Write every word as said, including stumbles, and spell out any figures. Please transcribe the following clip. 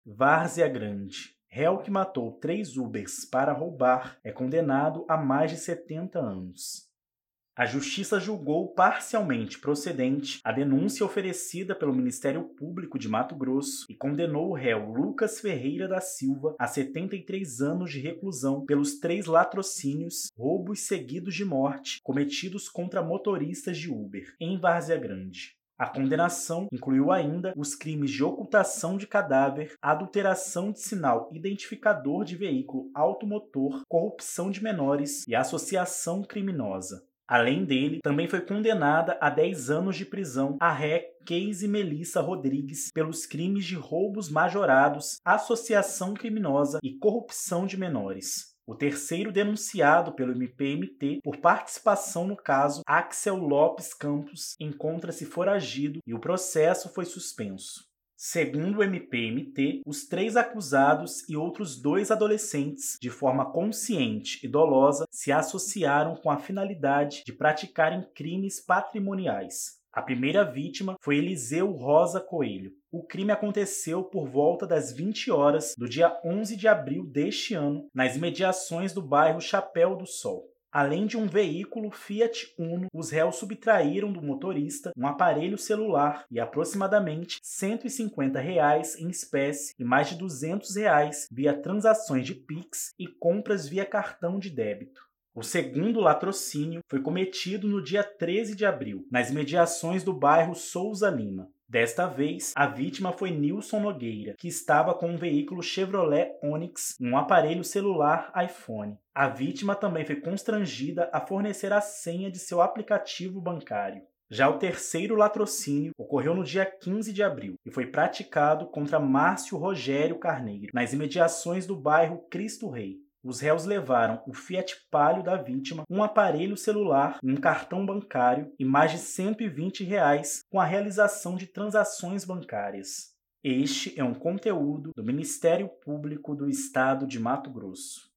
Várzea Grande. Réu que matou três Ubers para roubar é condenado a mais de setenta anos. A Justiça julgou parcialmente procedente a denúncia oferecida pelo Ministério Público de Mato Grosso e condenou o réu Lucas Ferreira da Silva a setenta e três anos de reclusão pelos três latrocínios, roubos seguidos de morte, cometidos contra motoristas de Uber, em Várzea Grande. A condenação incluiu ainda os crimes de ocultação de cadáver, adulteração de sinal identificador de veículo automotor, corrupção de menores e associação criminosa. Além dele, também foi condenada a dez anos de prisão a ré Casey Melissa Rodrigues pelos crimes de roubos majorados, associação criminosa e corrupção de menores. O terceiro denunciado pelo M P M T por participação no caso, Axel Lopes Campos, encontra-se foragido e o processo foi suspenso. Segundo o M P M T, os três acusados e outros dois adolescentes, de forma consciente e dolosa, se associaram com a finalidade de praticarem crimes patrimoniais. A primeira vítima foi Eliseu Rosa Coelho. O crime aconteceu por volta das vinte horas do dia onze de abril deste ano, nas imediações do bairro Chapéu do Sol. Além de um veículo Fiat Uno, os réus subtraíram do motorista um aparelho celular e aproximadamente cento e cinquenta reais em espécie e mais de duzentos reais via transações de Pix e compras via cartão de débito. O segundo latrocínio foi cometido no dia treze de abril, nas imediações do bairro Souza Lima. Desta vez, a vítima foi Nilson Nogueira, que estava com um veículo Chevrolet Onix e um aparelho celular iPhone. A vítima também foi constrangida a fornecer a senha de seu aplicativo bancário. Já o terceiro latrocínio ocorreu no dia quinze de abril e foi praticado contra Márcio Rogério Carneiro, nas imediações do bairro Cristo Rei. Os réus levaram o Fiat Palio da vítima, um aparelho celular, um cartão bancário e mais de cento e vinte reais com a realização de transações bancárias. Este é um conteúdo do Ministério Público do Estado de Mato Grosso.